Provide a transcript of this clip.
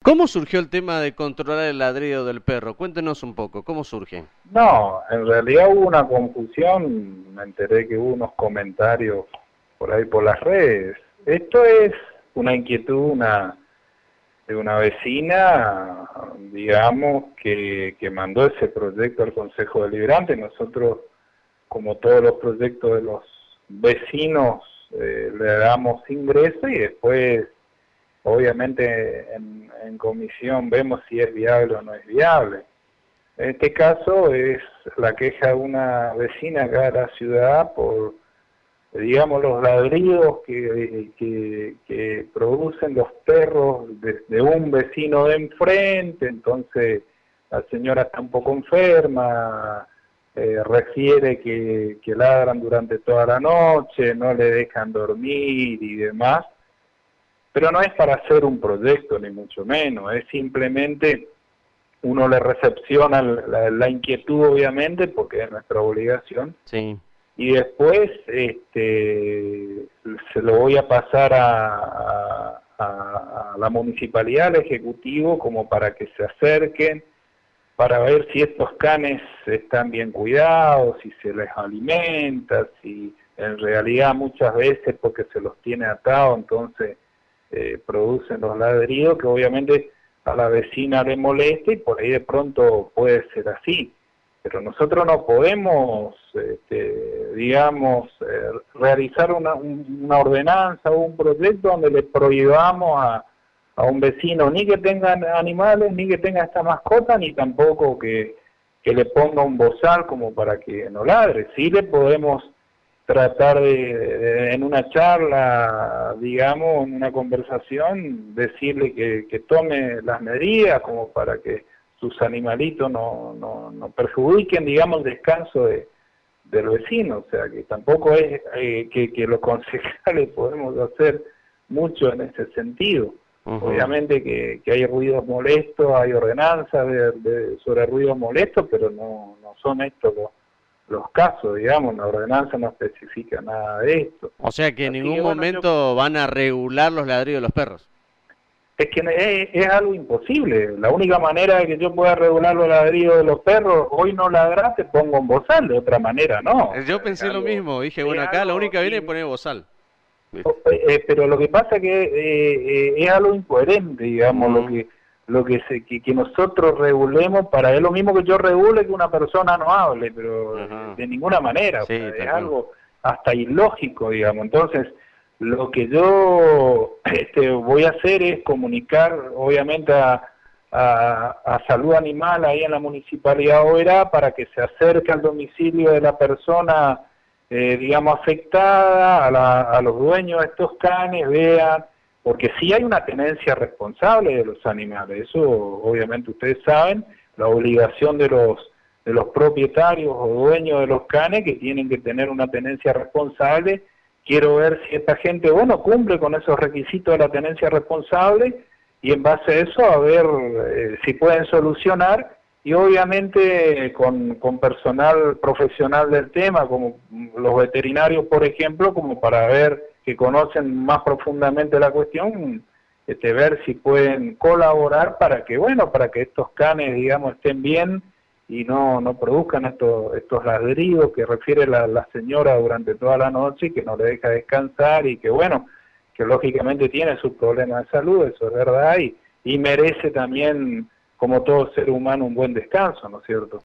¿Cómo surgió el tema de controlar el ladrido del perro? Cuéntenos un poco, ¿cómo surge? No, en realidad hubo una confusión, me enteré que hubo unos comentarios por ahí por las redes. Esto es una inquietud de una vecina, digamos, que mandó ese proyecto al Consejo Deliberante. Nosotros, como todos los proyectos de los vecinos, le damos ingreso y después, obviamente, en comisión vemos si es viable o no es viable. En este caso es la queja de una vecina acá de la ciudad por, digamos, los ladridos que producen los perros de un vecino de enfrente. Entonces la señora está un poco enferma, refiere que ladran durante toda la noche, no le dejan dormir y demás, pero no es para hacer un proyecto ni mucho menos, es simplemente uno le recepciona la inquietud, obviamente, porque es nuestra obligación, Sí. y después se lo voy a pasar a la municipalidad, al ejecutivo, como para que se acerquen, para ver si estos canes están bien cuidados, si se les alimenta, si en realidad muchas veces porque se los tiene atados, entonces producen los ladridos que obviamente a la vecina le molesta y por ahí de pronto puede ser así. Pero nosotros no podemos, digamos, realizar una ordenanza o un proyecto donde le prohibamos a un vecino ni que tenga animales, ni que tenga esta mascota, ni tampoco que le ponga un bozal como para que no ladre. Sí le podemos tratar en una charla, digamos, en una conversación, decirle que tome las medidas como para que sus animalitos no perjudiquen, digamos, el descanso del vecino. O sea, que tampoco es que los concejales podemos hacer mucho en ese sentido. Ujú. Obviamente que hay ruidos molestos, hay ordenanzas sobre ruidos molestos, pero no son estos los casos, digamos, la ordenanza no especifica nada de esto. O sea que en Así que ningún bueno, yo momento van a regular los ladridos de los perros. es que es algo imposible. La única manera de que yo pueda regular los ladridos de los perros, hoy no ladrar, te pongo un bozal, de otra manera no. O Yo sea, pensé lo mismo, dije, bueno, acá la única viene es poner bozal. ¿Viste? pero lo que pasa es que es algo incoherente, digamos, Mm, que nosotros regulemos para es lo mismo que yo regule que una persona no hable, pero ajá. de ninguna manera, o sea, Sí, es tal cual. algo hasta ilógico, digamos. Entonces, lo que yo voy a hacer es comunicar, obviamente, a Salud Animal ahí en la Municipalidad de Oberá para que se acerque al domicilio de la persona digamos, afectada, a los dueños de estos canes, vean, porque sí hay una tenencia responsable de los animales, eso obviamente ustedes saben, la obligación de los propietarios o dueños de los canes que tienen que tener una tenencia responsable. Quiero ver si esta gente, bueno, cumple con esos requisitos de la tenencia responsable y en base a eso a ver si pueden solucionar y obviamente con personal profesional del tema, como los veterinarios, por ejemplo, como para ver que conocen más profundamente la cuestión, ver si pueden colaborar para que, bueno, para que estos canes, digamos, estén bien y no produzcan estos ladridos que refiere la señora durante toda la noche y que no le deja descansar y que, bueno, que lógicamente tiene sus problemas de salud, eso es verdad, y merece también como todo ser humano, un buen descanso, ¿no es cierto?